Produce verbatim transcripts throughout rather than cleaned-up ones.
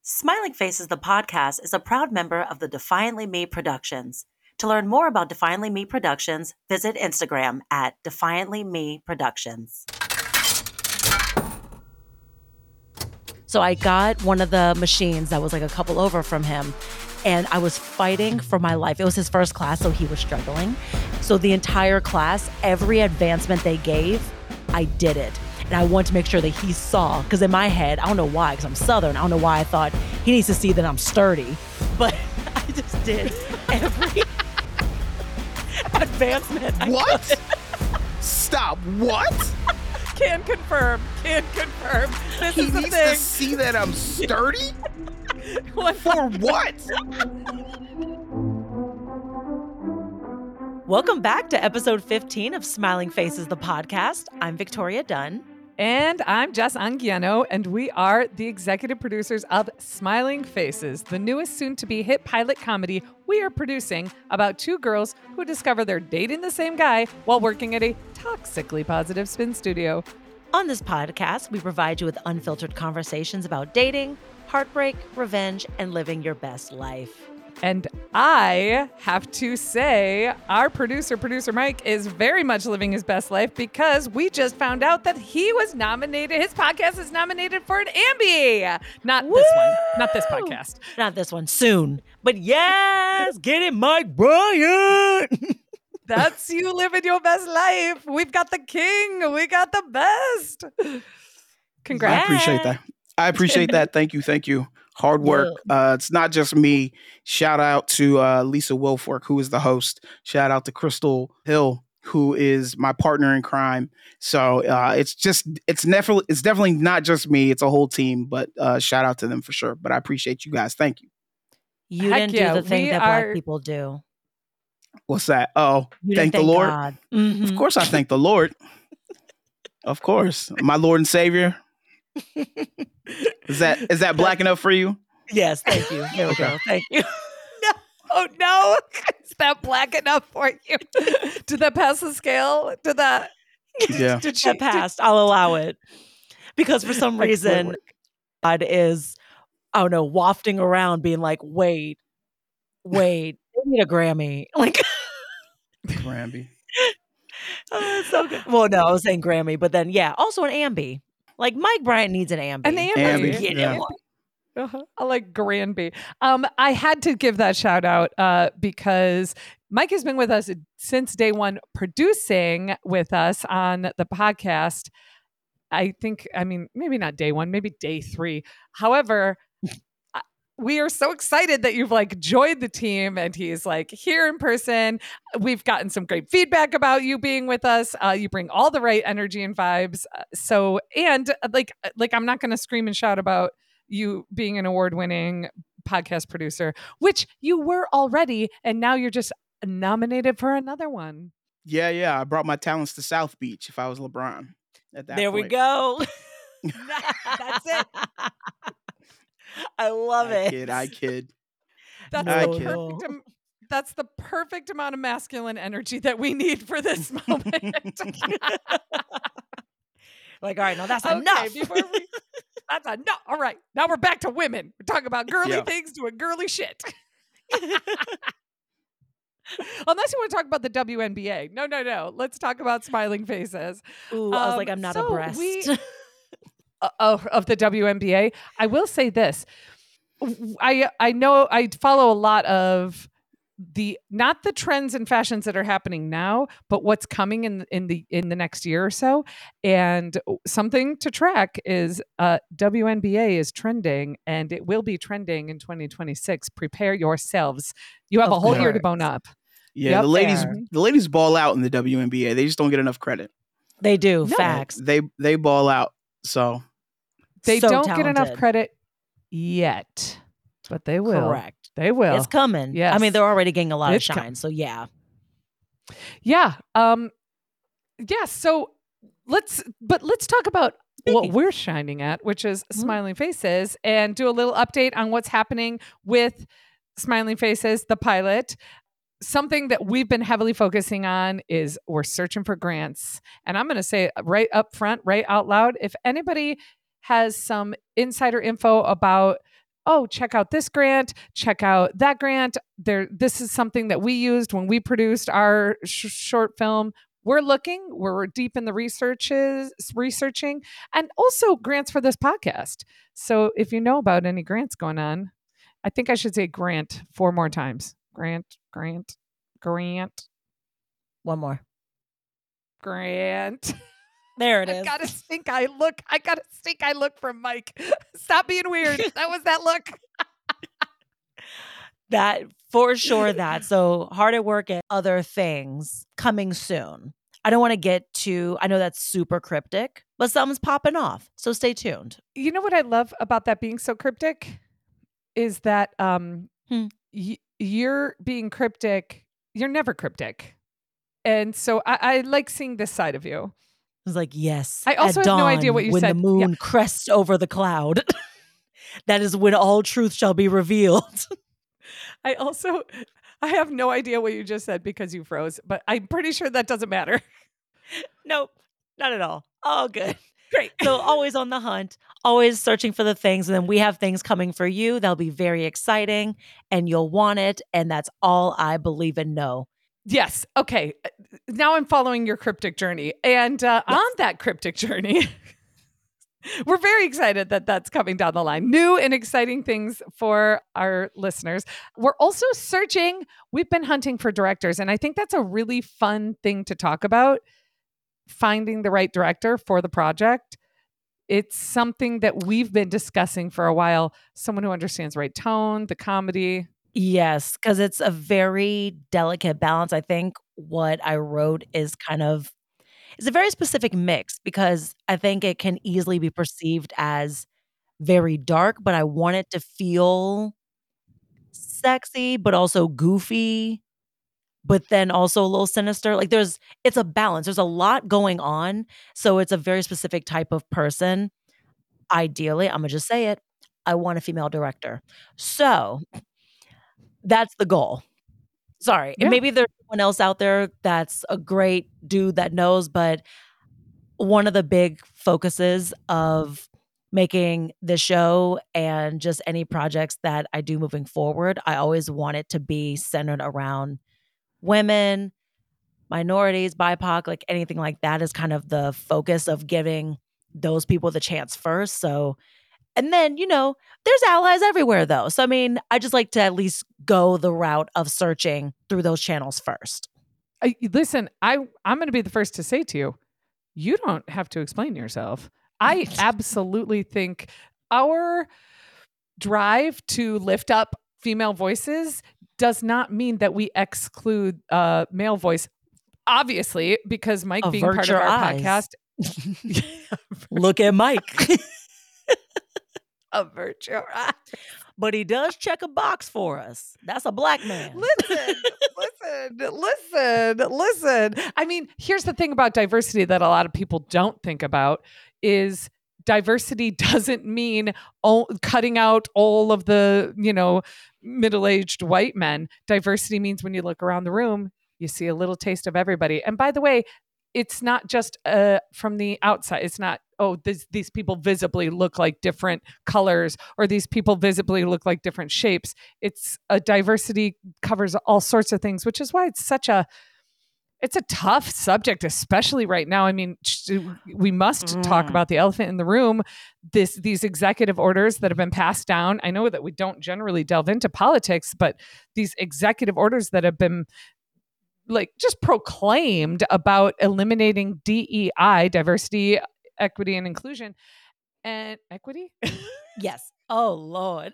Smiling Faces, the podcast, is a proud member of the Defiantly Me Productions. To learn more about Defiantly Me Productions, visit Instagram at Defiantly Me Productions. So I got one of the machines that was like a couple over from him, and I was fighting for my life. It was his first class, so he was struggling. So the entire class, every advancement they gave, I did it. And I wanted to make sure that he saw, because in my head, I don't know why, because I'm Southern, I don't know why I thought he needs to see that I'm sturdy. But I just did every advancement. I What? could. Stop. What? Can confirm. Can confirm. This He is the needs thing. to see that I'm sturdy? What? For what? Welcome back to episode fifteen of Smiling Faces, the podcast. I'm Victoria Dunn. And I'm Jess Anguiano, and we are the executive producers of Smiling Faces, the newest soon-to-be hit pilot comedy we are producing about two girls who discover they're dating the same guy while working at a toxically positive spin studio. On this podcast, we provide you with unfiltered conversations about dating, heartbreak, revenge, and living your best life. And I have to say, our producer, producer Mike, is very much living his best life because we just found out that he was nominated. His podcast is nominated for an Ambie. Not Woo! this one. Not this podcast. Not this one, soon. But yes, get it, Mike Bryant. That's you living your best life. We've got the king. We got the best. Congrats. I appreciate that. I appreciate that. Thank you. Thank you. Hard work. Uh, it's not just me. Shout out to uh, Lisa Wilfork, who is the host. Shout out to Crystal Hill, who is my partner in crime. So uh, it's just, it's definitely, it's definitely not just me. It's a whole team, but uh, shout out to them for sure. But I appreciate you guys. Thank you. You Heck didn't yeah, do the thing we that are- Black people do. What's that? Oh, You thank didn't the Lord. God. Mhm. Of course I thank the Lord. Of course. My Lord and Savior. Is that is that black enough for you? Yes, thank you. There we Okay. go. Thank you. Oh, no. Is that black enough for you? Did that pass the scale? Did that? Yeah. Did she That passed. I'll allow it. Because for some Excellent reason, work. God is, I don't know, wafting around being like, wait, wait, they need a Grammy. Like, Grammy. oh, it's so good. Well, no, I was saying Grammy, but then, yeah, also an Ambie. Like, Mike Bryant needs an Ambie. An Ambie. Ambie, Get yeah. him one. Uh-huh. I like Granby. Um, I had to give that shout out uh, because Mike has been with us since day one, producing with us on the podcast. I think, I mean, maybe not day one, maybe day three. However, I- we are so excited that you've like joined the team and he's like here in person. We've gotten some great feedback about you being with us. Uh, you bring all the right energy and vibes. Uh, so, and uh, like, like I'm not going to scream and shout about you being an award-winning podcast producer, which you were already, and now you're just nominated for another one. Yeah, yeah. I brought my talents to South Beach if I was LeBron at that There we point. go. That's it. I love I it. kid, I kid. That's I the kid. perfect. am- That's the perfect amount of masculine energy that we need for this moment. Like, all right, no, that's Okay, enough. before we- That's enough. All right, now we're back to women. We're talking about girly Yeah. things doing girly shit. Unless you want to talk about the W N B A. No, no, no. Let's talk about Smiling Faces. Ooh, I was Um, like, I'm not so abreast. we- uh, of, of the W N B A. I will say this. W- I I know I follow a lot of the not the trends and fashions that are happening now, but what's coming in in the in the next year or so. And something to track is uh, W N B A is trending, and it will be trending in twenty twenty-six. Prepare yourselves. You have Of a whole year to course. bone up. Yeah, Yep. the ladies Fair. the ladies ball out in the W N B A. They just don't get enough credit. They do. No. Facts. They they ball out. So They So don't get enough talented. credit yet, but they will. Correct. They will. It's coming. I Yes. mean, they're already getting a lot It's of com- shine. So yeah. Yeah. Um yeah, so let's but let's talk about what Speaking- we're shining at, which is Mhm. Smiling Faces, and do a little update on what's happening with Smiling Faces, the pilot. Something that we've been heavily focusing on is we're searching for grants. And I'm going to say it right up front, right out loud, if anybody has some insider info about oh, check out this grant, check out that grant. There, this is something that we used when we produced our sh- short film. We're looking, we're deep in the researches, researching, and also grants for this podcast. So if you know about any grants going on, I think I should say grant four more times. Grant, grant, grant, One more. grant. There it I is. got a stink eye look. I got a stink eye look from Mike. Stop being weird. That was that look. That for sure that. So hard at work at other things coming soon. I don't want to get too, I know that's super cryptic, but something's popping off. So stay tuned. You know what I love about that being so cryptic is that um, Hmm. y- you're being cryptic. You're never cryptic. And so I, I like seeing this side of you. I was like, yes. I also at have no dawn, idea what you when said. the moon Yeah. crests over the cloud. That is when all truth shall be revealed. I also, I have no idea what you just said because you froze, but I'm pretty sure that doesn't matter. Nope, not at all. All good. Great. So always on the hunt, always searching for the things. And then we have things coming for you. They'll be very exciting and you'll want it. And that's all I believe and know. Yes. Okay. Now I'm following your cryptic journey. And uh, Yes. on that cryptic journey, we're very excited that that's coming down the line. New and exciting things for our listeners. We're also searching. We've been hunting for directors. And I think that's a really fun thing to talk about. Finding the right director for the project. It's something that we've been discussing for a while. Someone who understands right tone, the comedy. Yes, because it's a very delicate balance. I think what I wrote is kind of, it's a very specific mix because I think it can easily be perceived as very dark, but I want it to feel sexy, but also goofy, but then also a little sinister. Like there's, it's a balance. There's a lot going on. So it's a very specific type of person. Ideally, I'm going to just say it. I want a female director. So that's the goal. Sorry. Yeah. And maybe there's someone else out there that's a great dude that knows, but one of the big focuses of making the show and just any projects that I do moving forward, I always want it to be centered around women, minorities, B I P O C, like anything like that is kind of the focus of giving those people the chance first. So, and then, you know, there's allies everywhere though. So, I mean, I just like to at least go the route of searching through those channels first. I, listen, I, I'm going to be the first to say to you, you don't have to explain yourself. I absolutely think our drive to lift up female voices does not mean that we exclude uh, male voice. Obviously, because Mike being Avert part of your our eyes. podcast. Look at Mike. Avert your eyes. But he does check a box for us. That's a black man. Listen, listen, listen, listen. I mean, here's the thing about diversity that a lot of people don't think about is diversity doesn't mean all, cutting out all of the, you know, middle-aged white men. Diversity means when you look around the room, you see a little taste of everybody. And by the way, it's not just uh, from the outside. It's not, oh, this, these people visibly look like different colors or these people visibly look like different shapes. It's a diversity covers all sorts of things, which is why it's such a, it's a tough subject, especially right now. I mean, we must Mm. talk about the elephant in the room. This, these executive orders that have been passed down. I know that we don't generally delve into politics, but these executive orders that have been like just proclaimed about eliminating D E I, diversity, equity, and inclusion. And equity? Yes. Oh, Lord.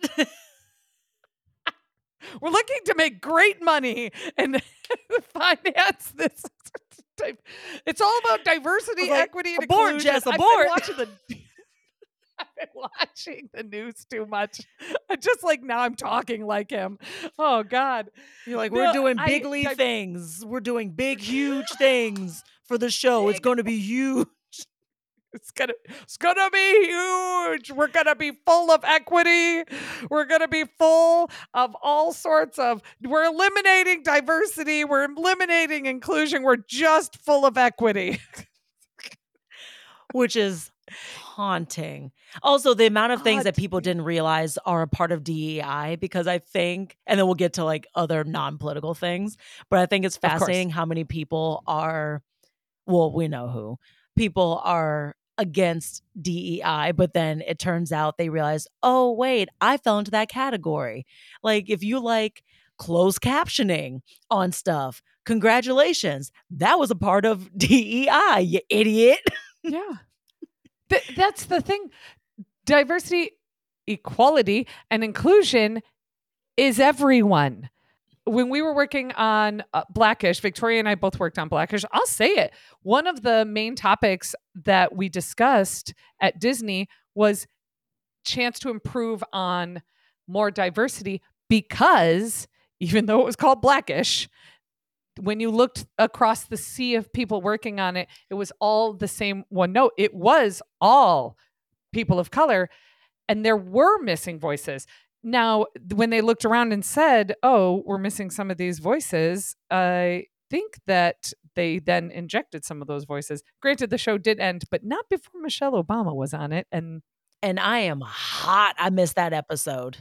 We're looking to make great money and finance this type. It's all about diversity, Like, equity, and abort, inclusion. Jess, I've been abort. watching the I've been watching the news too much. Just like now I'm talking like him. Oh God. You're like, No, we're doing I- bigly I- things. We're doing big, huge things for the show. It's going to be huge. It's gonna, it's gonna be huge. We're gonna be full of equity. We're gonna be full of all sorts of. We're eliminating diversity. We're eliminating inclusion. We're just full of equity. Which is Haunting. Also, the amount of things that people Haunting. didn't realize are a part of D E I, because I think, and then we'll get to like other non-political things, but I think it's course. fascinating how many people are, well, we know who, people are against D E I, but then it turns out they realize, oh, wait, I fell into that category. Like, if you like closed captioning on stuff, congratulations, that was a part of D E I, you idiot. Yeah. Th- that's the thing. Diversity, equality, and inclusion is everyone. When we were working on uh, Blackish, Victoria and I both worked on Blackish. I'll say it. One of the main topics that we discussed at Disney was chance to improve on more diversity, because even though it was called Blackish, when you looked across the sea of people working on it, it was all the same one note. It was all people of color, and there were missing voices. Now, when they looked around and said, oh, we're missing some of these voices, I think that they then injected some of those voices. Granted, the show did end, but not before Michelle Obama was on it. And And I am hot. I missed that episode.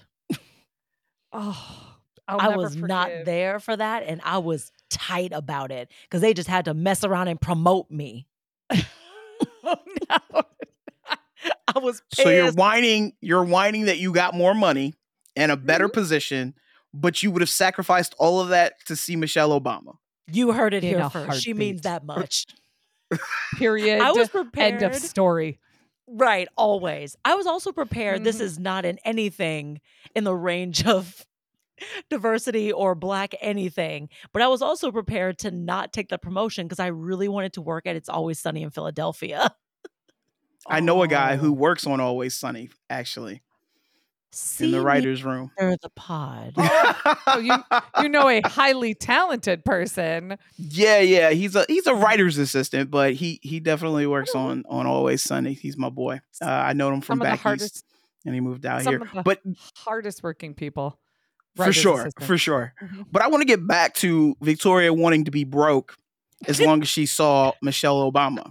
oh, I'll I never was not forgive. there for that, and I was tight about it because they just had to mess around and promote me. Oh, no. I was pissed. So you're whining, you're whining that you got more money and a better Mhm. position, but you would have sacrificed all of that to see Michelle Obama. You heard it In here a first. She heartbeat. means that much. Period. I was End prepared. of story. Right, always. I was also prepared. This Mhm. is not in anything in the range of diversity or Black anything, but I was also prepared to not take the promotion because I really wanted to work at It's Always Sunny in Philadelphia. I know a guy who Oh. works on Always Sunny, actually, See in the me writer's room. after the pod. Oh, you you know a highly talented person. Yeah, yeah. He's a he's a writer's assistant, but he he definitely works Oh. on on Always Sunny. He's my boy. Uh, I know him from Some of the back hardest, east, and he moved out some here. of the But hardest working people. for writers sure, assistant. for sure. Mhm. But I want to get back to Victoria wanting to be broke as long as she saw Michelle Obama.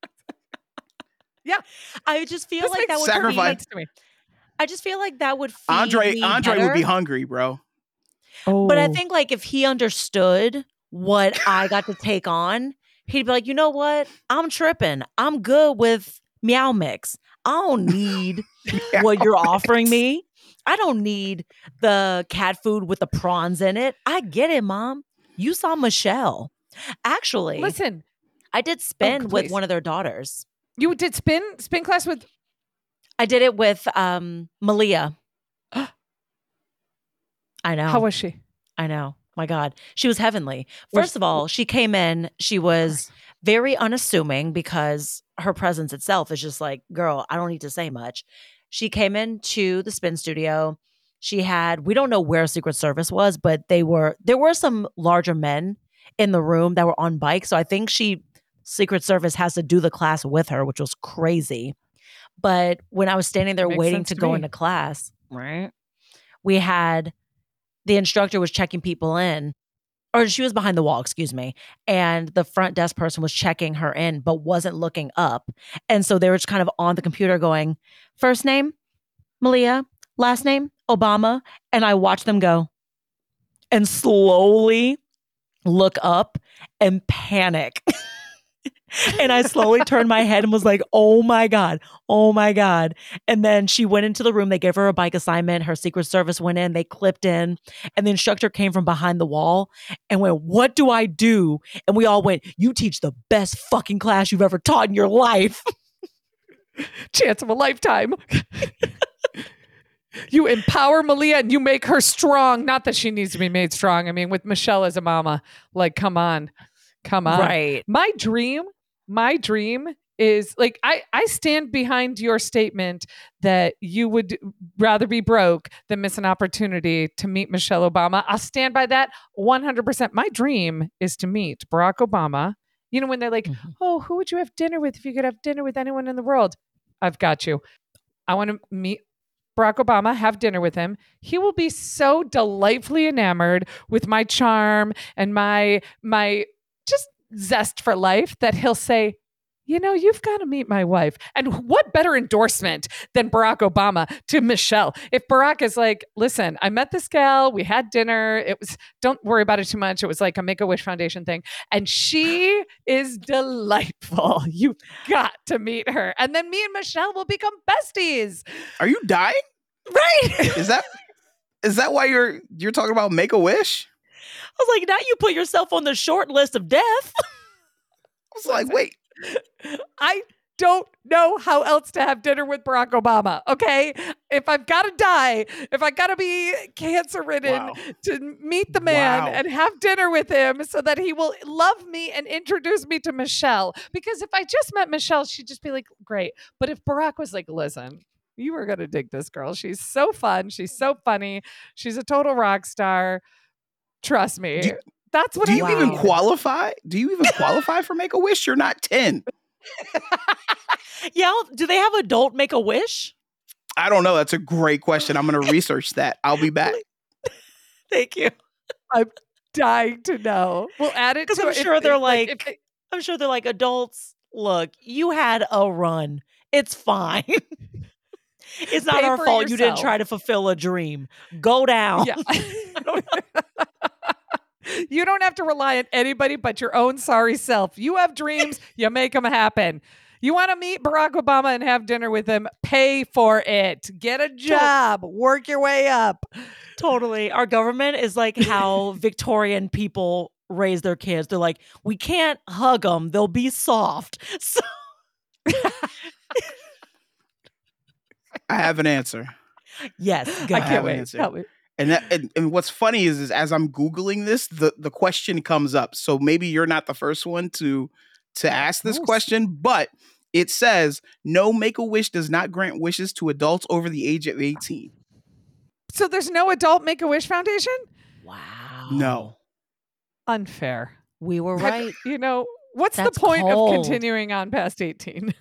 I just feel This like makes that would Sacrifice- sense to me. I just feel like that would feed Andre me Andre would be better. hungry, bro. Oh, But I think like if he understood what I got to take on, he'd be like, you know what? I'm tripping. I'm good with Meow Mix. I don't need what you're offering me. I don't need the cat food with the prawns in it. I get it, Mom. You saw Michelle. Actually, listen, I did spin with please. one of their daughters. you did spin spin class with. I did it with um, Malia. I know. How was she? I know. My God. She was heavenly. Was- First of all, she came in, she was very unassuming because her presence itself is just like, girl, I don't need to say much. She came into the spin studio. She had, we don't know where Secret Service was, but they were, there were some larger men in the room that were on bikes. So I think she, Secret Service has to do the class with her, which was crazy. But when I was standing there Makes waiting sense to to go me. into class, right? We had, the instructor was checking people in, or she was behind the wall, excuse me. And the front desk person was checking her in, but wasn't looking up. And so they were just kind of on the computer going, first name, Malia, last name, Obama. And I watched them go and slowly look up and panic. And I slowly turned my head and was like, oh my God, oh my God. And then she went into the room. They gave her a bike assignment. Her Secret Service went in, they clipped in, and the instructor came from behind the wall and went, what do I do? And we all went, you teach the best fucking class you've ever taught in your life. Chance of a lifetime. You empower Malia and you make her strong. Not that she needs to be made strong. I mean, with Michelle as a mama, like, come on, come on. Right. My dream, my dream is like, I, I stand behind your statement that you would rather be broke than miss an opportunity to meet Michelle Obama. I'll stand by that one hundred percent. My dream is to meet Barack Obama. You know, when they're like, Mhm. oh, who would you have dinner with if you could have dinner with anyone in the world? I've got you. I want to meet Barack Obama, have dinner with him. He will be so delightfully enamored with my charm and my my just zest for life that he'll say, you know, you've got to meet my wife. And what better endorsement than Barack Obama to Michelle? If Barack is like, listen, I met this gal, we had dinner. It was, don't worry about it too much. It was like a Make-A-Wish Foundation thing. And she is delightful. You've got to meet her. And then me and Michelle will become besties. Are you dying? Right. Is that is that why you're you're talking about Make-A-Wish? I was like, now you put yourself on the short list of death. I was like, wait. I don't know how else to have dinner with Barack Obama. Okay. If I've got to die, if I got to be cancer ridden Wow. to meet the man Wow. and have dinner with him so that he will love me and introduce me to Michelle. Because if I just met Michelle, she'd just be like, great. But if Barack was like, listen, you are going to dig this girl. She's so fun. She's so funny. She's a total rock star. Trust me. Do- That's what Do I you mean. even qualify? Do you even qualify for Make-A-Wish? You're not ten. Yeah. Do they have adult Make-A-Wish? I don't know. That's a great question. I'm going to research that. I'll be back. Thank you. Dying to know. We'll add it Because to I'm if- sure if- they're like, like, if they- I'm sure they're like, adults, look, you had a run. It's fine. It's not Pay our for fault you didn't yourself. try to fulfill a dream. Go down. yeah. You don't have to rely on anybody but your own sorry self. You have dreams, you make them happen. You want to meet Barack Obama and have dinner with him, pay for it. Get a job, work your way up. Totally. Our government is like how Victorian people raise their kids. They're like, we can't hug them. They'll be soft. So I have an answer. yes, go I I can't have an wait. answer. Help me. And, that, and and what's funny is, is as I'm Googling this, the, the question comes up. So maybe you're not the first one to to ask this course. question, but it says no, Make-A-Wish does not grant wishes to adults over the age of eighteen. So there's no adult Make-A-Wish Foundation? Wow. No. Unfair. We were Have- right. You know, what's That's the point cold. of continuing on past eighteen?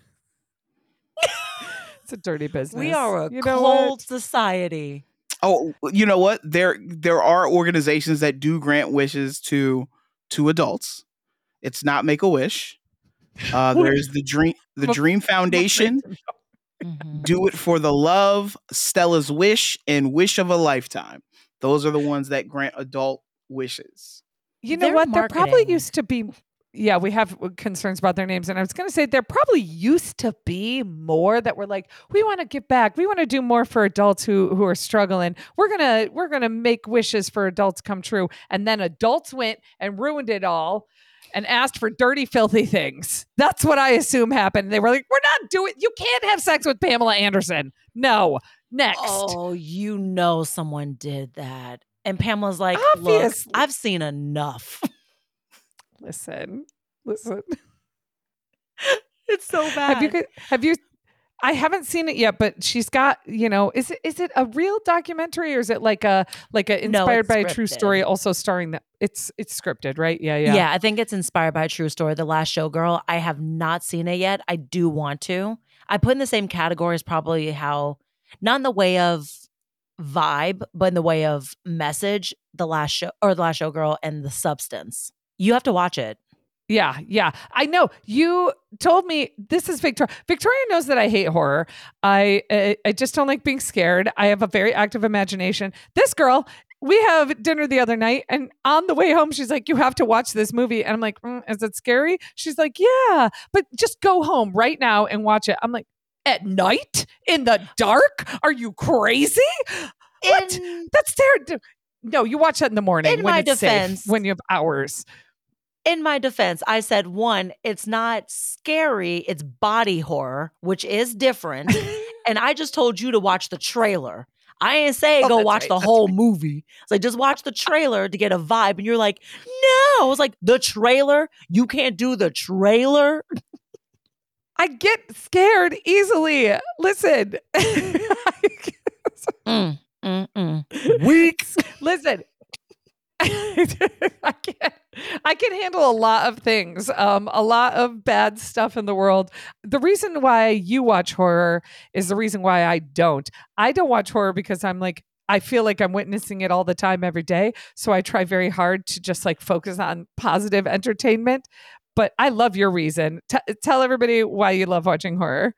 It's a dirty business. We are a You know what? cold society. Oh, you know what? There there are organizations that do grant wishes to to adults. It's not Make-A-Wish. Uh, there's the Dream the Well, Dream Foundation, Mhm. Do It for the Love, Stella's Wish, and Wish of a Lifetime. Those are the ones that grant adult wishes. You know Their what? There probably marketing. used to be. Yeah, we have concerns about their names. And I was going to say there probably used to be more that were like, we want to give back. We want to do more for adults who who are struggling. We're going to we're going to make wishes for adults come true. And then adults went and ruined it all and asked for dirty, filthy things. That's what I assume happened. They were like, we're not doing, you can't have sex with Pamela Anderson. No. Next. Oh, you know someone did that. And Pamela's like, look, Obviously. I've seen enough. Listen, listen. It's so bad. Have you? Have you? I haven't seen it yet, but she's got. You know, is it is it a real documentary or is it like a like a No, inspired it's by a true scripted. story, also starring that? It's it's scripted, right? Yeah, yeah. Yeah. I think it's inspired by a true story. The Last Showgirl. I have not seen it yet. I do want to. I put in the same category as probably how, not in the way of vibe, but in the way of message, The Last Show or The Last Showgirl and the substance. You have to watch it. Yeah, yeah. I know. You told me this is Victoria. Victoria knows that I hate horror. I, I I just don't like being scared. I have a very active imagination. This girl, we have dinner the other night, and on the way home, she's like, "You have to watch this movie." And I'm like, mm, "Is it scary?" She's like, "Yeah, but just go home right now and watch it." I'm like, "At night in the dark? Are you crazy? What? In, That's terrible." No, you watch that in the morning In when my it's safe, defense- when you have hours. in my defense, I said, one, it's not scary, it's body horror, which is different. And I just told you to watch the trailer. I ain't say Oh, go that's watch right, the that's whole movie. It's like, just watch the trailer to get a vibe. And you're like, no. I was like, the trailer? You can't do the trailer? I get scared easily. Listen. Mm, mm, mm. Weak. Listen. I can't I can handle a lot of things. Um, a lot of bad stuff in the world. The reason why you watch horror is the reason why I don't. I don't watch horror because I'm like, I feel like I'm witnessing it all the time every day. So I try very hard to just like focus on positive entertainment. but I love your reason. T- tell everybody why you love watching horror.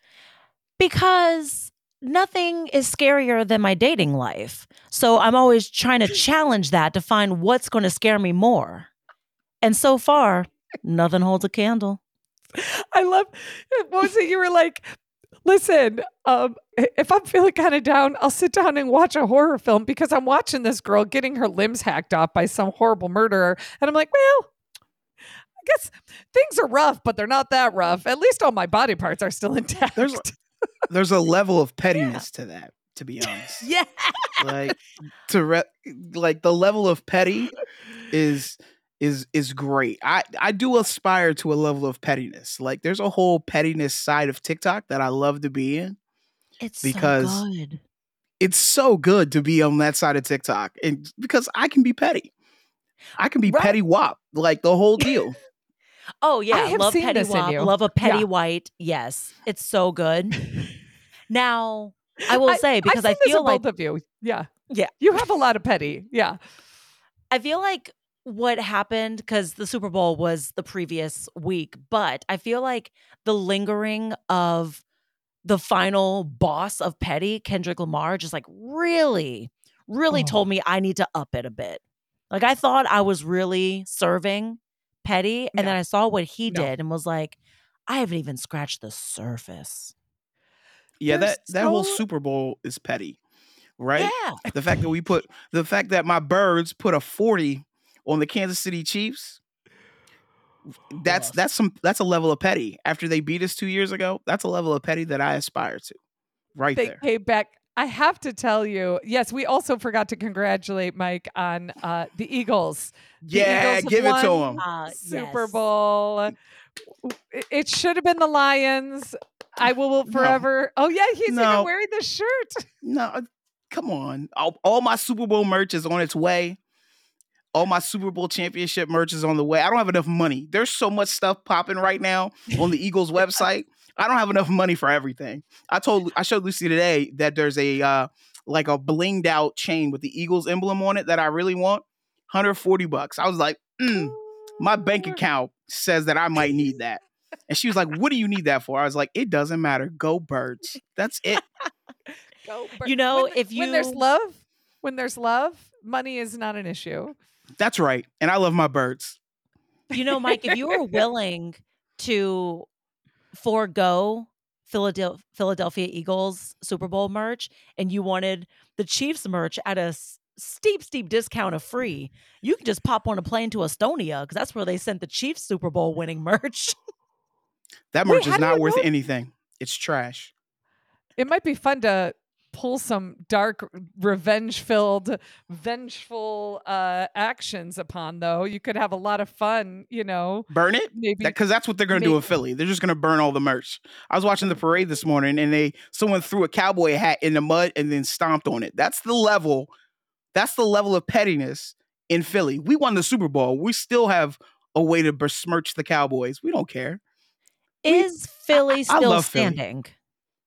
Because nothing is scarier than my dating life. So I'm always trying to challenge that to find what's going to scare me more. And so far, nothing holds a candle. I love, what was it? You were like, listen, um, if I'm feeling kind of down, I'll sit down and watch a horror film because I'm watching this girl getting her limbs hacked off by some horrible murderer. And I'm like, well, I guess things are rough, but they're not that rough. At least all my body parts are still intact. There's, there's a level of pettiness yeah. to that, to be honest. Yeah. Like, to re- like the level of petty is... is is great. I, I do aspire to a level of pettiness. Like there's a whole pettiness side of TikTok that I love to be in. It's because so good. It's so good to be on that side of TikTok. And because I can be petty. I can be right. petty wop. Like the whole deal. Oh yeah. I have love seen petty this wop. in you. Love a petty yeah. white. Yes. It's so good. Now I will I, say because I've seen I feel this like both of you. Yeah. Yeah. You have a lot of petty. Yeah. I feel like what happened, because the Super Bowl was the previous week, but I feel like the lingering of the final boss of petty, Kendrick Lamar, just like really, really oh. told me I need to up it a bit. Like I thought I was really serving petty, and yeah. then I saw what he no. did and was like, I haven't even scratched the surface. Yeah, They're that, so... that whole Super Bowl is petty, right? Yeah. The fact that we put, the fact that my birds put a forty on the Kansas City Chiefs, that's oh. that's some that's a level of petty. After they beat us two years ago, that's a level of petty that I aspire to. Right they there. They came back. I have to tell you, yes, we also forgot to congratulate Mike on uh, the Eagles. The yeah, Eagles give it to him. Uh, Super yes. Bowl. It should have been the Lions. I will forever. No. Oh yeah, he's no. even wearing the shirt. No, come on. All, all my Super Bowl merch is on its way. All my Super Bowl championship merch is on the way. I don't have enough money. There's so much stuff popping right now on the Eagles website. I don't have enough money for everything. I told, I showed Lucy today that there's a, uh, like a blinged out chain with the Eagles emblem on it that I really want. one hundred forty bucks. I was like, mm, my bank account says that I might need that. And she was like, what do you need that for? I was like, it doesn't matter. Go Birds. That's it. Go Birds. You know, when, if you, when there's love, when there's love, money is not an issue. That's right. And I love my birds. You know, Mike, if you were willing to forego Philadelphia, Philadelphia Eagles Super Bowl merch and you wanted the Chiefs merch at a s- steep, steep discount of free, you can just pop on a plane to Estonia because that's where they sent the Chiefs Super Bowl winning merch. That merch Wait, is not worth know? anything. It's trash. It might be fun to pull some dark, revenge-filled, vengeful uh, actions upon, though. You could have a lot of fun, you know. Burn it? Maybe Because that, that's what they're going to do in Philly. They're just going to burn all the merch. I was watching the parade this morning, and they someone threw a cowboy hat in the mud and then stomped on it. That's the level. That's the level of pettiness in Philly. We won the Super Bowl. We still have a way to besmirch the Cowboys. We don't care. Is we, Philly I, still I standing? Philly.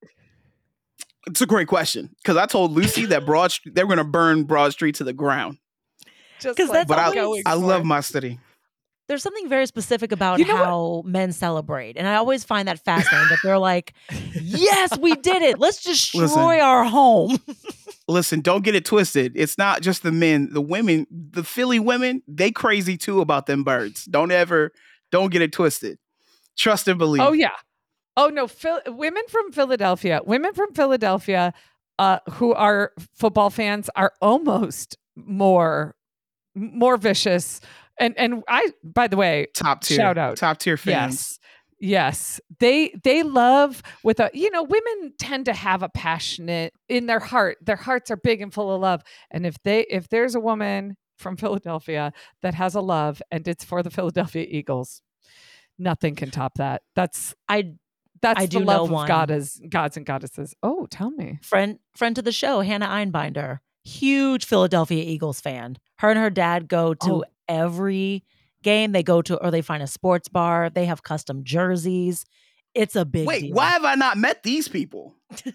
It's a great question because I told Lucy that Broad Street, they were going to burn Broad Street to the ground. Just like, that's but always, I, I love my city. There's something very specific about you know how what? men celebrate, and I always find that fascinating. That they're like, "Yes, we did it. Let's destroy listen, our home." Listen, don't get it twisted. It's not just the men, the women, the Philly women. They crazy too about them birds. Don't ever, don't get it twisted. Trust and believe. Oh yeah. Oh no, Phil- women from Philadelphia, women from Philadelphia uh, who are football fans are almost more, more vicious. And and I, by the way, top tier, shout out, top tier fans. Yes, yes, they they love with a you know women tend to have a passionate in their heart. Their hearts are big and full of love. And if they if there's a woman from Philadelphia that has a love and it's for the Philadelphia Eagles, nothing can top that. That's I. That's I the do love know of one. God as gods and goddesses. Oh, tell me. Friend friend to the show, Hannah Einbinder, huge Philadelphia Eagles fan. Her and her dad go to Oh. every game. They go to, or they find a sports bar. They have custom jerseys. It's a big Wait, deal. why have I not met these people?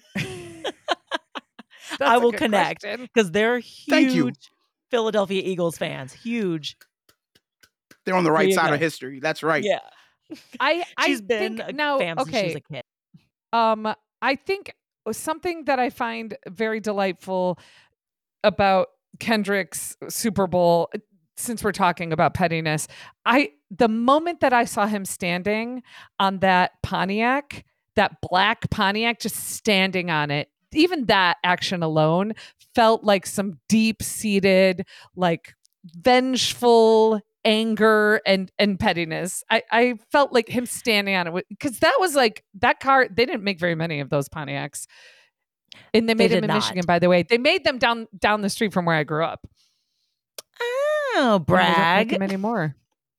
I will connect because they're huge Thank you. Philadelphia Eagles fans. Huge. They're on the right you side go. of history. That's right. Yeah. I I She's been think a now fan since she was okay. a kid. Um, I think something that I find very delightful about Kendrick's Super Bowl, since we're talking about pettiness, I the moment that I saw him standing on that Pontiac, that black Pontiac, just standing on it, even that action alone felt like some deep-seated, like vengeful anger and and pettiness. I I felt like him standing on it because that was like that car. They didn't make very many of those Pontiacs, and they They made them did in not. Michigan. By the way, they made them down down the street from where I grew up. Oh, And they don't make brag. them anymore.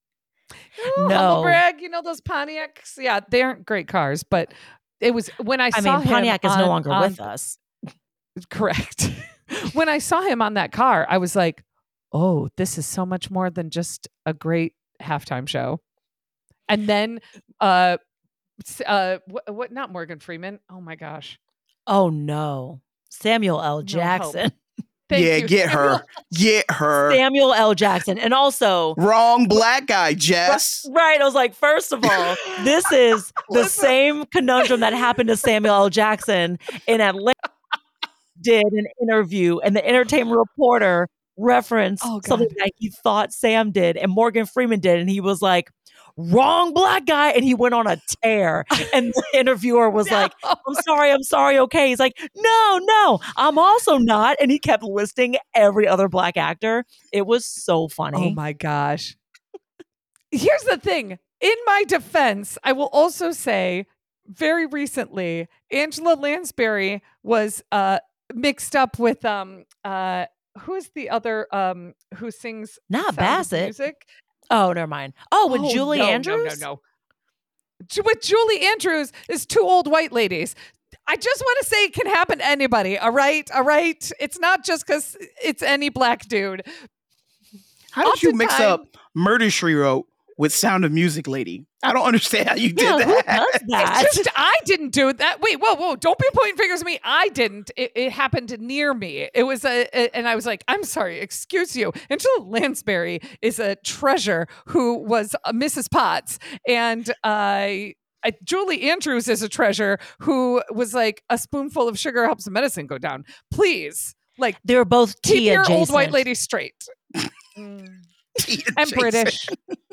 Ooh, No. humble brag. You know those Pontiacs? Yeah, they aren't great cars, but it was when I, I saw mean, Pontiac him is on, no longer on- with us. Correct. When I saw him on that car, I was like, oh, this is so much more than just a great halftime show. And then, uh, s- uh, what, what? Not Morgan Freeman. Oh my gosh. Oh no. Samuel L. help. Jackson. Thank yeah, you, get Samuel. her. Get her. Samuel L. Jackson. And also, Wrong black guy, Jess. right. I was like, first of all, this is the Listen. same conundrum that happened to Samuel L. Jackson in Atlanta. Did an interview, and the entertainment reporter referenced Oh, something God. that he thought Sam did, and Morgan Freeman did, and he was like, wrong black guy, and he went on a tear. And the interviewer was No. like, I'm sorry, I'm sorry, okay. He's like, no, no, I'm also not. And he kept listing every other black actor. It was so funny. Oh my gosh. Here's the thing. In my defense, I will also say very recently, Angela Lansbury was uh, mixed up with um uh who's the other um who sings Not Sound of Bassett. Music? Oh, never mind. Oh, with Oh, Julie no, Andrews? No, no, no. Ju- With Julie Andrews is two old white ladies. I just want to say it can happen to anybody. All right. All right. It's not just because it's any black dude. How did you mix Oftentimes- up Murder She Wrote with Sound of Music Lady? I don't understand how you Yeah, did who that. does that? It's just I didn't do that. Wait, whoa, whoa! Don't be pointing fingers at me. I didn't. It, it happened near me. It was a, a, and I was like, I'm sorry, excuse you. Angela Lansbury is a treasure who was uh, Missus Potts, and I. Uh, Julie Andrews is a treasure who was like a spoonful of sugar helps the medicine go down. Please, like They were both keep tea your adjacent. old white lady straight. Mm. And British.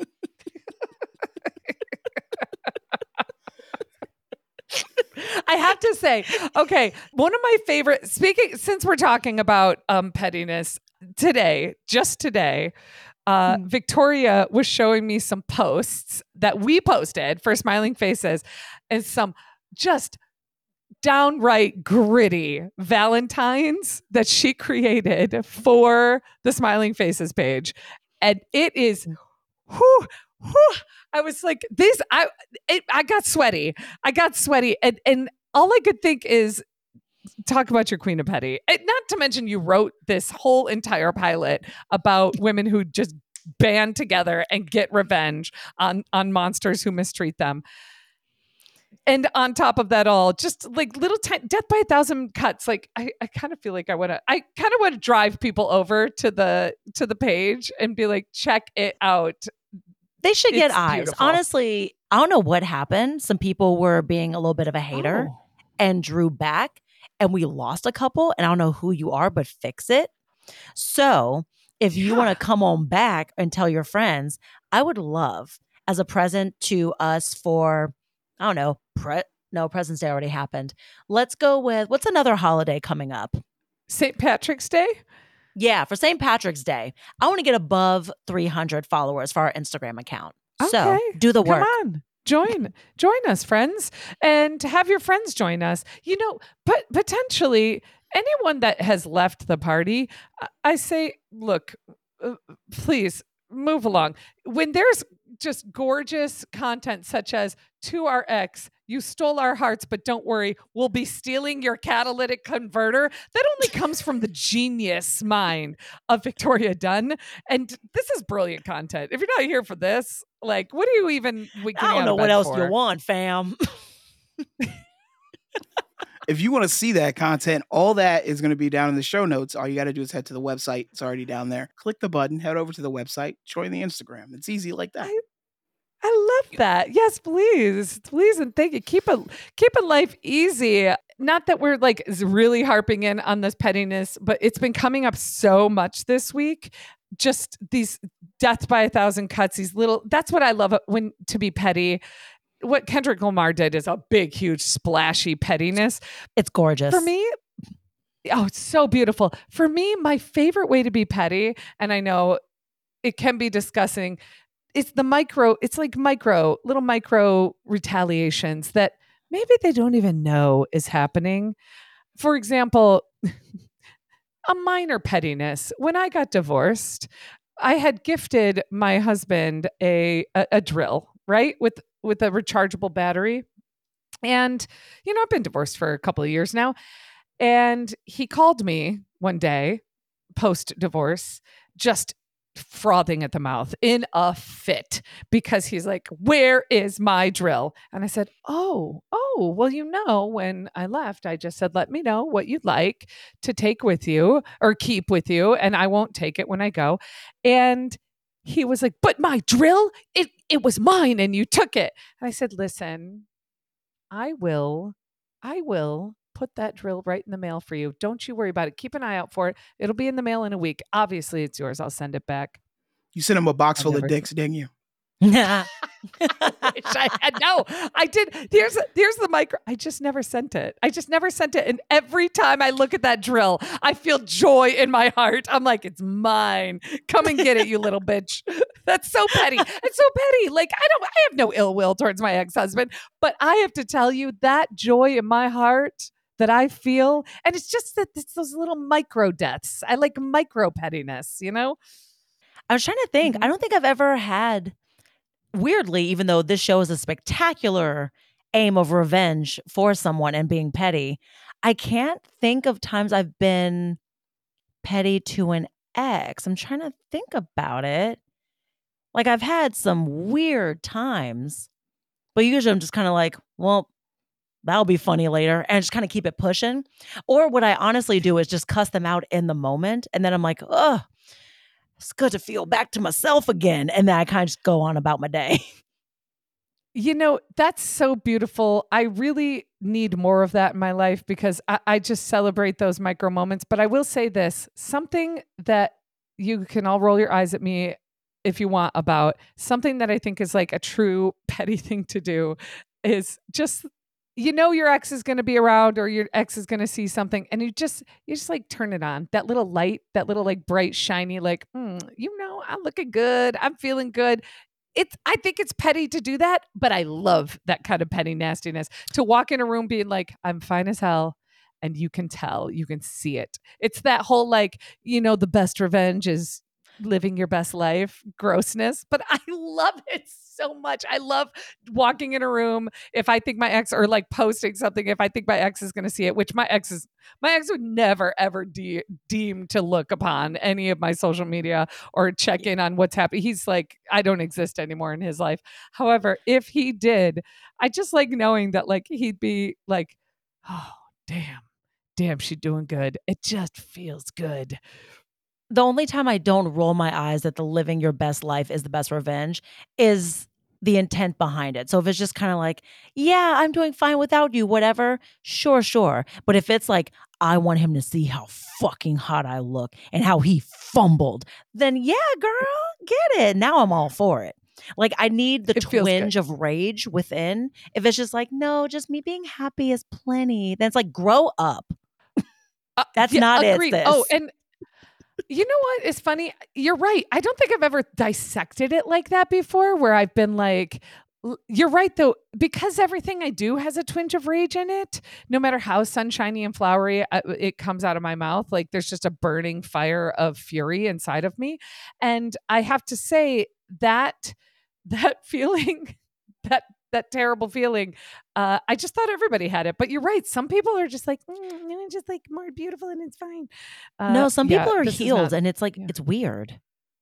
I have to say, okay, one of my favorite, speaking, since we're talking about um, pettiness today, just today, uh, Hmm. Victoria was showing me some posts that we posted for Smiling Faces and some just downright gritty Valentines that she created for the Smiling Faces page. And it is, whew, whew, I was like, this, I, it, I got sweaty. I got sweaty. And, and all I could think is, talk about your Queen of Petty. And not to mention, you wrote this whole entire pilot about women who just band together and get revenge on, on monsters who mistreat them. And on top of that all, just like little tiny death by a thousand cuts. Like I, I kind of feel like I want to, I kind of want to drive people over to the, to the page and be like, check it out. They should get It's eyes. beautiful. Honestly, I don't know what happened. Some people were being a little bit of a hater Oh. and drew back, and we lost a couple. And I don't know who you are, but fix it. So if you Yeah. want to come on back and tell your friends, I would love as a present to us for, I don't know, pre- no, President's Day already happened. Let's go with, what's another holiday coming up? Saint Patrick's Day. Yeah, for Saint Patrick's Day, I want to get above three hundred followers for our Instagram account. So Okay. do the work. Come on. Join, join us, friends, and have your friends join us. You know, but potentially anyone that has left the party, I- I say, look, uh, please move along. When there's just gorgeous content such as to our ex, you stole our hearts, but don't worry, we'll be stealing your catalytic converter. That only comes from the genius mind of Victoria Dunn. And this is brilliant content. If you're not here for this, like, what do you even? I don't know what else you want, fam. if you want to see that content, all that is going to be down in the show notes. All you got to do is head to the website. It's already down there. Click the button, head over to the website, join the Instagram. It's easy like that. I, I love that. Yes, please. Please and thank you. Keep it keeping life easy. Not that we're like really harping in on this pettiness, but it's been coming up so much this week. Just these death by a thousand cuts, these little, that's what I love when to be petty. What Kendrick Lamar did is a big, huge, splashy pettiness. It's gorgeous. For me, oh, it's so beautiful. For me, my favorite way to be petty, and I know it can be disgusting, it's the micro, it's like micro, little micro retaliations that maybe they don't even know is happening. For example, a minor pettiness. When I got divorced, I had gifted my husband a, a, a drill, right? With with a rechargeable battery. And, you know, I've been divorced for a couple of years now. And he called me one day, post-divorce, just frothing at the mouth in a fit because he's like, where is my drill? And I said, oh, oh, well, you know, when I left, I just said, let me know what you'd like to take with you or keep with you, and I won't take it when I go. And he was like, but my drill, it, it was mine and you took it. And I said, listen, I will, I will put that drill right in the mail for you. Don't you worry about it. Keep an eye out for it. It'll be in the mail in a week. Obviously, it's yours. I'll send it back. You sent him a box I full of never- dicks, didn't you? I wish I had. No, I did. Here's here's the micro. I just never sent it. I just never sent it. And every time I look at that drill, I feel joy in my heart. I'm like, it's mine. Come and get it, you little bitch. That's so petty. It's so petty. Like I don't. I have no ill will towards my ex-husband, but I have to tell you that joy in my heart that I feel, and it's just that it's those little micro deaths. I like micro pettiness. You know. I was trying to think. Mhm. I don't think I've ever had, weirdly, even though this show is a spectacular aim of revenge for someone and being petty, I can't think of times I've been petty to an ex. I'm trying to think about it. Like I've had some weird times, but usually I'm just kind of like, well, that'll be funny later, and just kind of keep it pushing. Or what I honestly do is just cuss them out in the moment, and then I'm like, oh, it's good to feel back to myself again. And then I kind of just go on about my day. You know, that's so beautiful. I really need more of that in my life because I, I just celebrate those micro moments. But I will say this, something that you can all roll your eyes at me if you want about, something that I think is like a true petty thing to do is just, you know, your ex is going to be around or your ex is going to see something and you just, you just like turn it on, that little light, that little like bright, shiny, like, mm, you know, I'm looking good. I'm feeling good. It's, I think it's petty to do that, but I love that kind of petty nastiness to walk in a room being like, I'm fine as hell. And you can tell, you can see it. It's that whole, like, you know, the best revenge is living your best life grossness, but I love it so much. I love walking in a room if I think my ex, or like posting something if I think my ex is going to see it, which my ex is, my ex would never ever de- deem to look upon any of my social media or check in on what's happening. He's like, I don't exist anymore in his life. However, if he did, I just like knowing that like he'd be like, oh, damn, damn, she's doing good. It just feels good. The only time I don't roll my eyes that the living your best life is the best revenge is the intent behind it. So if it's just kind of like, yeah, I'm doing fine without you, whatever, sure, sure. But if it's like, I want him to see how fucking hot I look and how he fumbled, then yeah, girl, get it. Now I'm all for it. Like I need the It feels twinge good. of rage within. If it's just like, no, just me being happy is plenty, then it's like, grow up. Uh, That's yeah, not agreed. it. Oh, This. and you know what is funny? You're right. I don't think I've ever dissected it like that before, where I've been like, l- you're right, though, because everything I do has a twinge of rage in it. No matter how sunshiny and flowery uh, it comes out of my mouth, like there's just a burning fire of fury inside of me. And I have to say that that feeling, that that terrible feeling, uh, I just thought everybody had it. But you're right. Some people are just like, mm, I'm just like more beautiful and it's fine. Uh, No, some yeah, people are this is healed not and it's like, yeah. it's weird.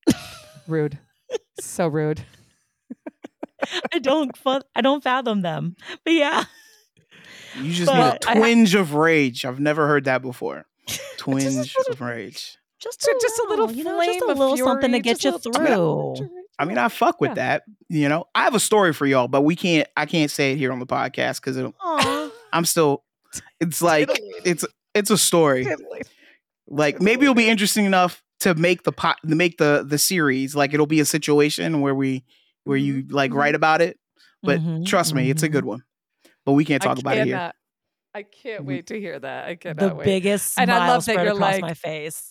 rude. So rude. I don't, fu- I don't fathom them. But yeah. You just But need a I- twinge of rage. I've never heard that before. Just a Twinge little- of rage. Just So a just a little you know, just flame a of little something to fury, get just you a little- through. I mean, I fuck with Yeah. that. You know, I have a story for y'all, but we can't. I can't say it here on the podcast because Aw. I'm still. It's like Titillating. it's it's a story. Totally. Like maybe it'll be interesting enough to make the pot to make the the series. Like it'll be a situation where we where you like mhm. write about it. But Mhm, trust me, it's a mhm. good one. But we can't I talk about it here. cannot- I can't Mhm. wait to hear that. I cannot The wait. biggest smile And I love that spread you're across like- my face.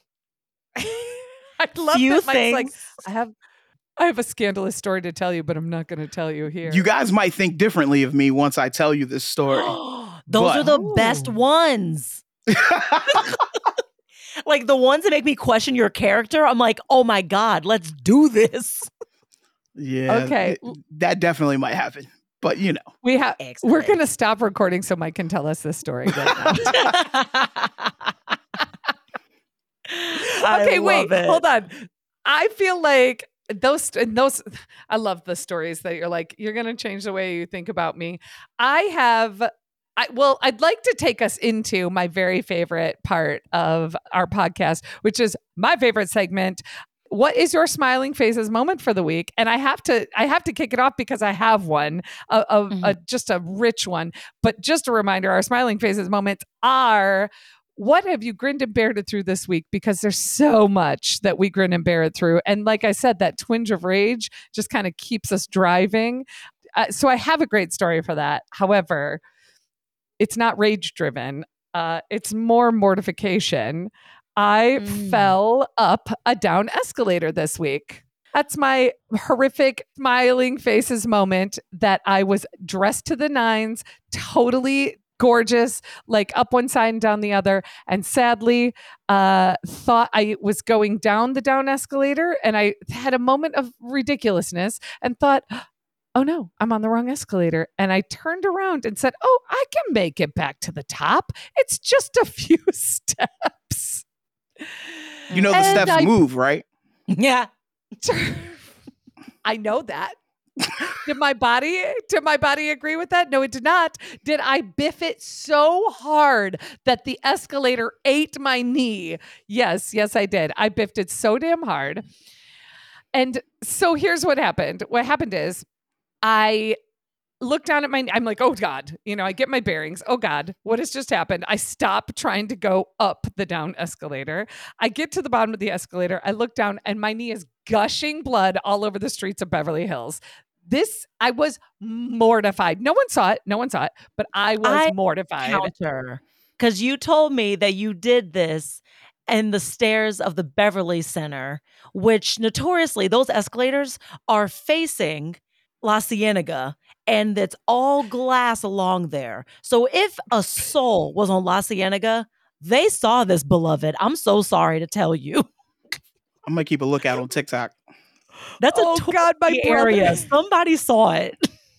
I love Few that Mike's things. like, I have I have a scandalous story to tell you, but I'm not going to tell you here. You guys might think differently of me once I tell you this story. Those But- are the best Ooh. ones. Like the ones that make me question your character. I'm like, oh my God, let's do this. yeah. Okay. th- that definitely might happen. But you know. we have we're Excellent. going to stop recording so Mike can tell us this story right now. Okay, wait, hold on. I feel like those and those I love the stories that you're like, you're gonna change the way you think about me. I have I well, I'd like to take us into my very favorite part of our podcast, which is my favorite segment. What is your smiling faces moment for the week? And I have to I have to kick it off because I have one, a, a, a Mhm. just a rich one. But just a reminder, our smiling faces moments are what have you grinned and bared it through this week? Because there's so much that we grin and bear it through. And like I said, that twinge of rage just kind of keeps us driving. Uh, so I have a great story for that. However, it's not rage driven. Uh, it's more mortification. I Mm. fell up a down escalator this week. That's my horrific smiling faces moment that I was dressed to the nines, totally gorgeous, like up one side and down the other. And sadly, uh, thought I was going down the down escalator and I had a moment of ridiculousness and thought, oh no, I'm on the wrong escalator. And I turned around and said, oh, I can make it back to the top. It's just a few steps. You know the And steps I- move, right? Yeah. I know that. Did my body did my body agree with that? No, it did not. Did I biff it so hard that the escalator ate my knee? Yes, yes, I did. I biffed it so damn hard. And so here's what happened. What happened is I look down at my I'm like, oh God, you know, I get my bearings. Oh God, what has just happened? I stop trying to go up the down escalator. I get to the bottom of the escalator. I look down and my knee is gushing blood all over the streets of Beverly Hills. This, I was mortified. No one saw it. No one saw it, but I was I mortified. Counter. Because you told me that you did this in the stairs of the Beverly Center, which notoriously those escalators are facing La Cienega, and it's all glass along there. So if a soul was on La Cienega, they saw this, beloved. I'm so sorry to tell you. I'm gonna keep a lookout on TikTok. That's a Oh God, my touristy area. brother. Somebody saw it.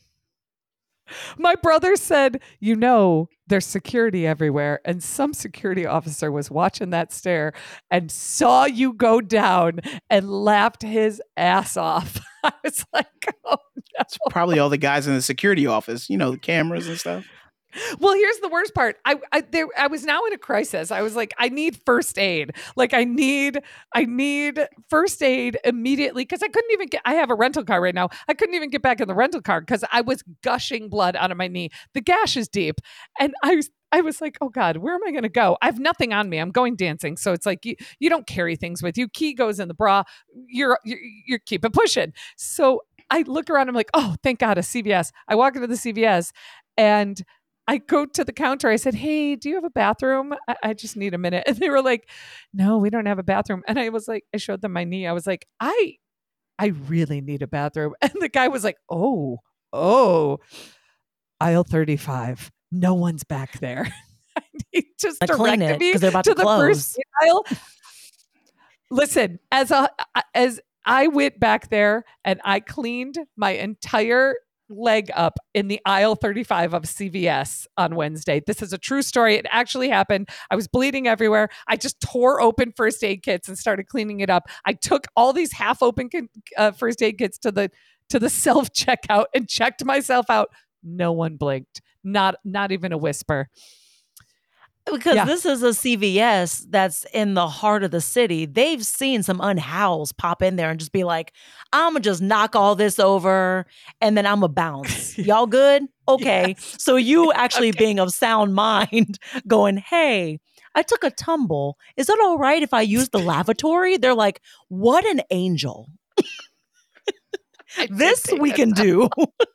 My brother said, you know, there's security everywhere. And some security officer was watching that stair and saw you go down and laughed his ass off. I was like, oh no. It's probably all the guys in the security office, you know, the cameras and stuff. Well, here's the worst part. I I there I was now in a crisis. I was like, I need first aid. Like I need I need first aid immediately because I couldn't even get I have a rental car right now. I couldn't even get back in the rental car because I was gushing blood out of my knee. The gash is deep. And I was I was like, oh God, where am I going to go? I have nothing on me. I'm going dancing. So it's like, you, you don't carry things with you. Key goes in the bra. You're, you're, you're keep it pushing. So I look around. I'm like, oh, thank God, a C V S. I walk into the C V S and I go to the counter. I said, hey, do you have a bathroom? I, I just need a minute. And they were like, no, we don't have a bathroom. And I was like, I showed them my knee. I was like, I, I really need a bathroom. And the guy was like, oh, oh, aisle thirty-five. No one's back there. He just Like, clean directed it, me 'cause they're about to to the first close. aisle. Listen, as a as I went back there and I cleaned my entire leg up in the aisle thirty-five of C V S on Wednesday. This is a true story. It actually happened. I was bleeding everywhere. I just tore open first aid kits and started cleaning it up. I took all these half open uh, first aid kits to the to the self checkout and checked myself out. No one blinked. Not not even a whisper. Because Yeah. this is a C V S that's in the heart of the city. They've seen some unhoused pop in there and just be like, I'm going to just knock all this over and then I'm going to bounce. Y'all good? Okay. Yes. So you actually Okay. being of sound mind going, hey, I took a tumble. Is it all right if I use the lavatory? They're like, what an angel. I did This take we a can do.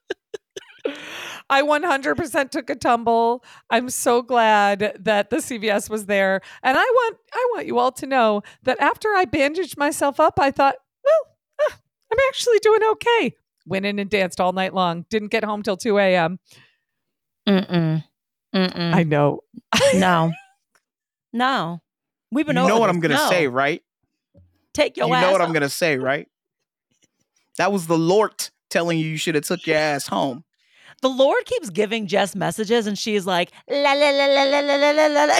I one hundred percent took a tumble. I'm so glad that the C V S was there. And I want I want you all to know that after I bandaged myself up, I thought, well, uh, I'm actually doing okay. Went in and danced all night long. Didn't get home till two a.m. Mm-mm. Mm-mm. I know. No. No. We've been You over know what this. I'm going to No. say, right? Take your You ass know what I'm up. going to say, right? That was the Lord telling you you should have took your ass home. The Lord keeps giving Jess messages and she's like, la la la la la la la la la.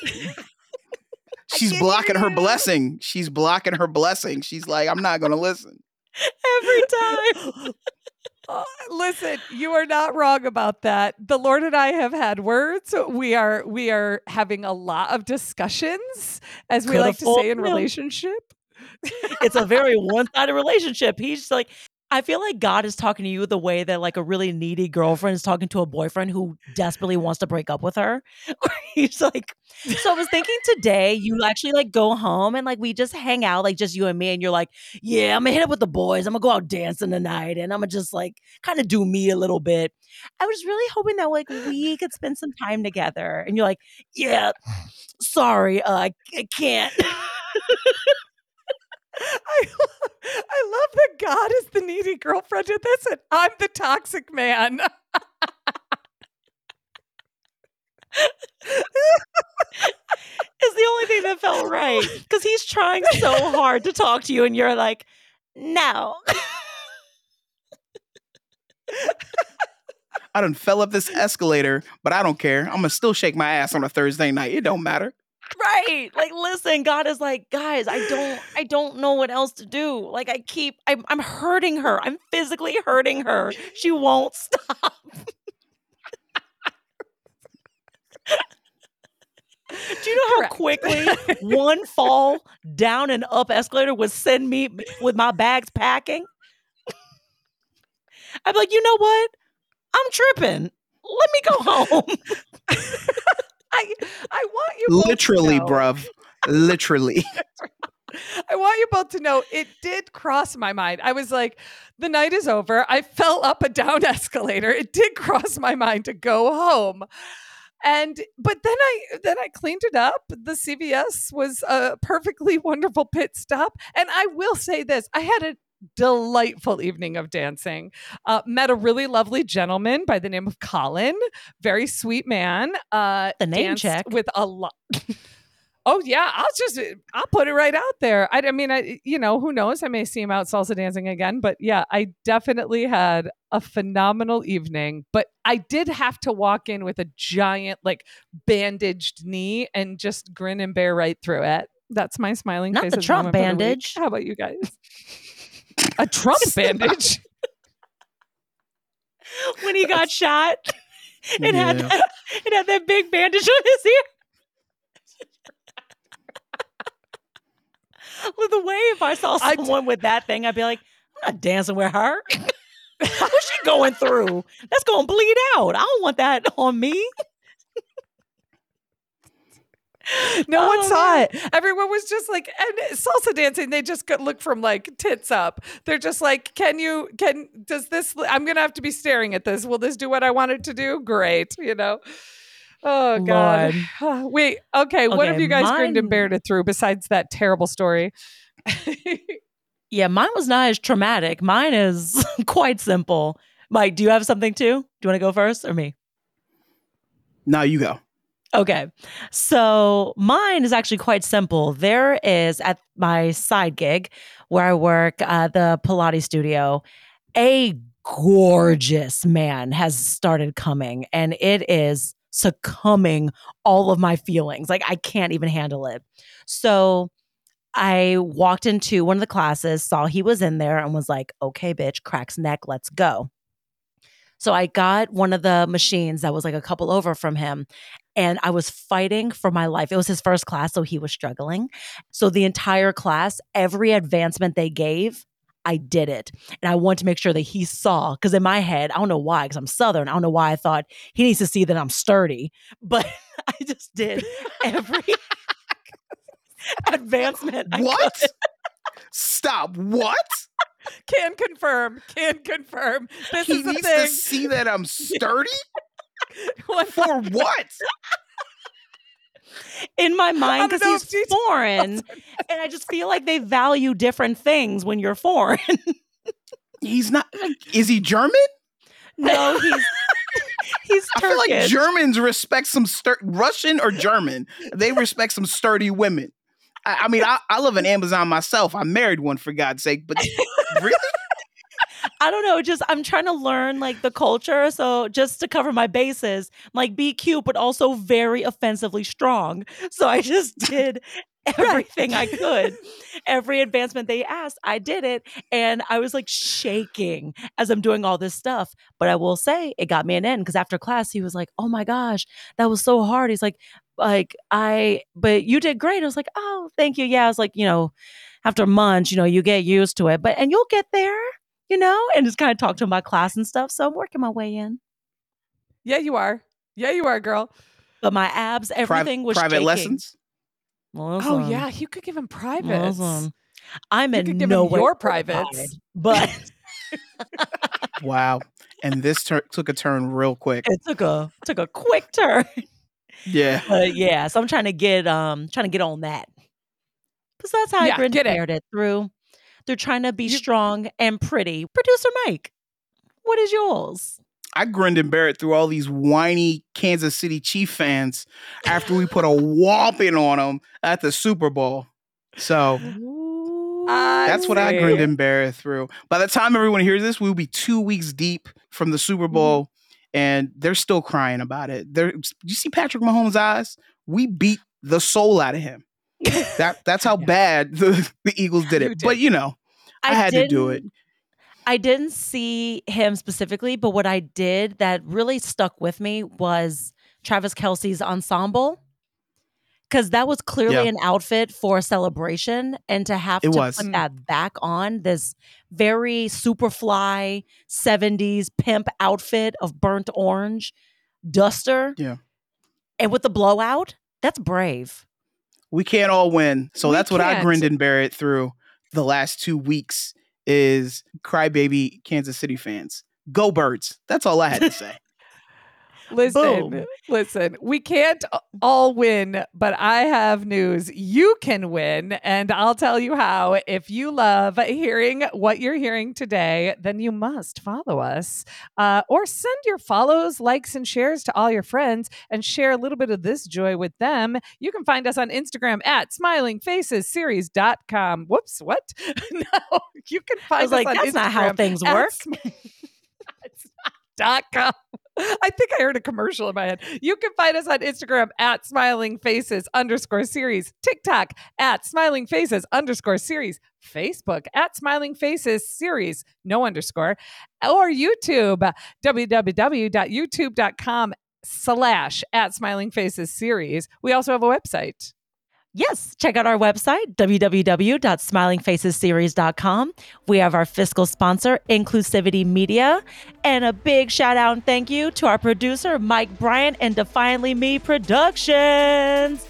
She's can't blocking hear her you. blessing. She's blocking her blessing. She's like, I'm not going to listen. Every time. Uh, listen, you are not wrong about that. The Lord and I have had words. We are we are having a lot of discussions, as we Coulda like to say in fucked him. relationship. It's a very one-sided relationship. He's just like, I feel like God is talking to you the way that like a really needy girlfriend is talking to a boyfriend who desperately wants to break up with her. He's like, so I was thinking today you actually like go home and like we just hang out, like just you and me, and you're like, yeah, I'm gonna hit up with the boys. I'm gonna go out dancing tonight and I'm gonna just like kind of do me a little bit. I was really hoping that like we could spend some time together. And you're like, yeah, sorry, uh, I, I can't. I, lo- I love that God is the needy girlfriend in this, and I'm the toxic man. It's the only thing that felt right because he's trying so hard to talk to you and you're like, no. I done fell up this escalator, but I don't care. I'm going to still shake my ass on a Thursday night. It don't matter. Right. Like, listen, God is like, guys, I don't, I don't know what else to do. Like, I keep, I'm, I'm hurting her. I'm physically hurting her. She won't stop. Do you know how Correct. quickly one fall down and up escalator would send me with my bags packing? I'd be like, you know what? I'm tripping. Let me go home. I I want you both Literally, to know, bruv. Literally. I want you both to know it did cross my mind. I was like, the night is over. I fell up a down escalator. It did cross my mind to go home. And but then I then I cleaned it up. The C V S was a perfectly wonderful pit stop. And I will say this, I had a delightful evening of dancing. Uh, met a really lovely gentleman by the name of Colin, very sweet man. Uh, The name danced check. with a lot. Oh yeah, I'll just I'll put it right out there. I, I mean, I you know who knows? I may see him out salsa dancing again, but yeah, I definitely had a phenomenal evening. But I did have to walk in with a giant like bandaged knee and just grin and bear right through it. That's my smiling Not face. the of Trump moment for the week. bandage. How about you guys? A Trump bandage. When he got shot, it had Yeah. that, it had that big bandage on his ear. With the way if I saw I- someone with that thing, I'd be like, I'm not dancing with her. What's she going through? That's gonna bleed out. I don't want that on me. No one Oh, saw man. it. Everyone was just like, and salsa dancing, they just could look from like tits up. They're just like, can you, can, does this, I'm going to have to be staring at this. Will this do what I want it to do? Great. You know? Oh, God. Wait, okay. What have Okay, you guys grinned and mine- bared it through besides that terrible story? Yeah, mine was not as traumatic. Mine is quite simple. Mike, do you have something too? Do you want to go first or me? Now you go. Okay. So mine is actually quite simple. There is at my side gig where I work, uh, the Pilates studio, a gorgeous man has started coming and it is succumbing all of my feelings. Like I can't even handle it. So I walked into one of the classes, saw he was in there and was like, okay, bitch, crack's neck, let's go. So I got one of the machines that was like a couple over from him, and I was fighting for my life. It was his first class, so he was struggling. So the entire class, every advancement they gave, I did it. And I wanted to make sure that he saw, because in my head, I don't know why, because I'm Southern, I don't know why I thought he needs to see that I'm sturdy. But I just did every advancement. I What? could. Stop. What? Can confirm. Can confirm. This He is the needs thing. to see that I'm sturdy? What- For what? In my I mind, don't because know he's if she's- foreign. And I just feel like they value different things when you're foreign. He's not. Is he German? No, he's he's I feel like Turkish. Germans respect some stur- Russian or German. They respect some sturdy women. I, I mean, I, I live in Amazon myself. I married one, for God's sake. But really, I don't know. Just I'm trying to learn like the culture. So just to cover my bases, like be cute, but also very offensively strong. So I just did everything I could. Every advancement they asked, I did it. And I was like shaking as I'm doing all this stuff. But I will say it got me an end, because after class, he was like, oh my gosh, that was so hard. He's like, like, I, but you did great. I was like, oh, thank you. Yeah. I was like, you know, after months, you know, you get used to it, but, and you'll get there, you know, and just kind of talk to him about class and stuff. So I'm working my way in. Yeah, you are. Yeah, you are, girl. But my abs, everything Pri- was private shaking. lessons. Listen, Oh, yeah. You could give him privates. listen. I'm You in could give no him way your certified, privates. but Wow. And this tur- took a turn real quick. it took a took a quick turn. Yeah. But yeah, so I'm trying to get um trying to get on that. Because that's how Yeah, I get it. prepared it through. They're trying to be You- strong and pretty. Producer Mike, what is yours? I grinned and bear it through all these whiny Kansas City Chief fans after we put a whopping on them at the Super Bowl. So I that's what I see. grinned and bear it through. By the time everyone hears this, we'll be two weeks deep from the Super Bowl, and they're still crying about it. They're, you see Patrick Mahomes' eyes? We beat the soul out of him. That that's how Yeah. bad the, the Eagles did You it. did. But you know, I, had to do it. didn't- I didn't see him specifically, but what I did that really stuck with me was Travis Kelce's ensemble. Because that was clearly Yeah. an outfit for a celebration, and to have It to was. put that back on, this very Superfly seventies pimp outfit of burnt orange duster, Yeah. and with the blowout, that's brave. We can't all win. So We that's what I can't. grinned and bear it through the last two weeks is crybaby Kansas City fans. Go Birds. That's all I had to say. Listen, Boom. listen, we can't all win, but I have news. You can win, and I'll tell you how. If you love hearing what you're hearing today, then you must follow us uh, or send your follows, likes, and shares to all your friends and share a little bit of this joy with them. You can find us on Instagram at smiling faces series dot com. Whoops, what? No, you can find I was us like, on that's not how Instagram things at work. smi- It's not dot com. I think I heard a commercial in my head. You can find us on Instagram at smiling faces underscore series, TikTok at smiling faces underscore series, Facebook at smiling faces series, no underscore, or YouTube, www.youtube.com slash at smiling faces series. We also have a website. Yes, check out our website, w w w dot smiling faces series dot com. We have our fiscal sponsor, Inclusivity Media. And a big shout out and thank you to our producer, Mike Bryant and Defiantly Me Productions.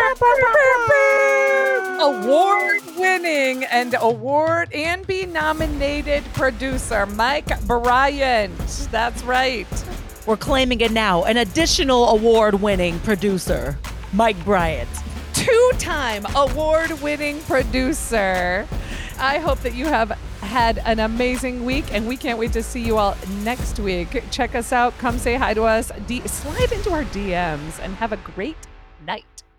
Award winning and award and be nominated producer, Mike Bryant. That's right. We're claiming it now. An additional award winning producer, Mike Bryant. Two-time award-winning producer. I hope that you have had an amazing week, and we can't wait to see you all next week. Check us out. Come say hi to us. D- slide into our D Ms and have a great night.